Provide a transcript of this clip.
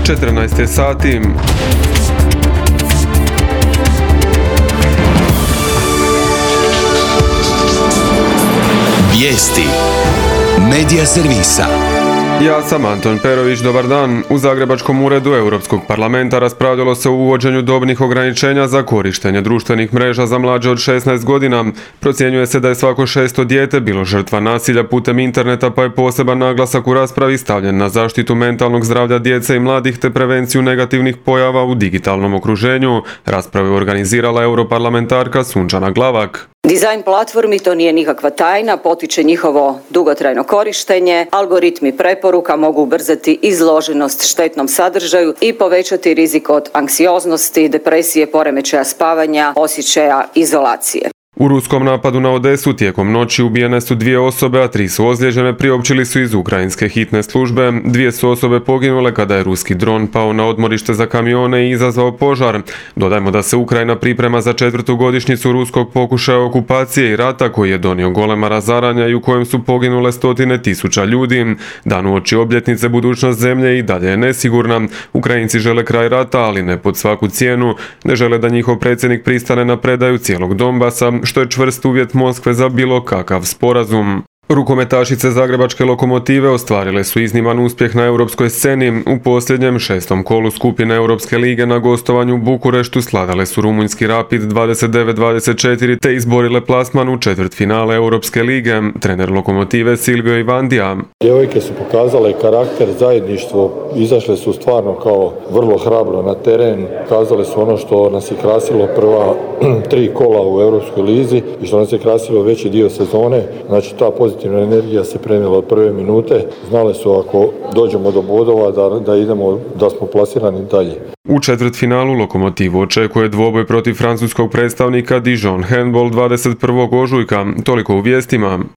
14 sati. Vijesti Medija servisa. Ja sam Anton Perović, dobar dan. U Zagrebačkom uredu Europskog parlamenta raspravljalo se o uvođenju dobnih ograničenja za korištenje društvenih mreža za mlađe od 16 godina. Procjenjuje se da je svako 6. dijete bilo žrtva nasilja putem interneta, pa je poseban naglasak u raspravi stavljen na zaštitu mentalnog zdravlja djece i mladih te prevenciju negativnih pojava u digitalnom okruženju. Raspravu je organizirala europarlamentarka Sunčana Glavak. Dizajn platformi to nije nikakva tajna, potiče njihovo dugotrajno korištenje, algoritmi preporuka mogu ubrzati izloženost štetnom sadržaju i povećati rizik od anksioznosti, depresije, poremećaja spavanja, osjećaja izolacije. U ruskom napadu na Odesu tijekom noći ubijene su 2 osobe, a 3 su ozlijeđene, priopćili su iz ukrajinske hitne službe. 2 su osobe poginule kada je ruski dron pao na odmorište za kamione i izazvao požar. Dodajmo da se Ukrajina priprema za 4. godišnjicu ruskog pokušaja okupacije i rata koji je donio golema razaranja i u kojem su poginule stotine tisuća ljudi. Dan uoči obljetnice budućnost zemlje i dalje je nesigurna. Ukrajinci žele kraj rata, ali ne pod svaku cijenu. Ne žele da njihov predsjednik pristane na predaju cijelog Donbasa, što je čvrst uvjet Moskve za bilo kakav sporazum. Rukometašice Zagrebačke Lokomotive ostvarile su izniman uspjeh na europskoj sceni. U posljednjem 6. kolu skupine Europske lige na gostovanju u Bukureštu sladale su rumunjski Rapid 29-24 te izborile plasman u četvrtfinale Europske lige. Trener Lokomotive Silvio Ivandija. Djevojke su pokazale karakter, zajedništvo, izašle su stvarno kao vrlo hrabro na teren, pokazale su ono što nas je krasilo prva 3 kola u Europskoj lizi i što nas je krasilo veći dio sezone. Znači ta pozitivna energija se prenijela od prve minute. Znali su ako dođemo do bodova da idemo, da smo plasirani dalje. U četvrtfinalu Lokomotivu očekuje dvoboj protiv francuskog predstavnika Dijon Handball 21. ožujka. Toliko u vijestima.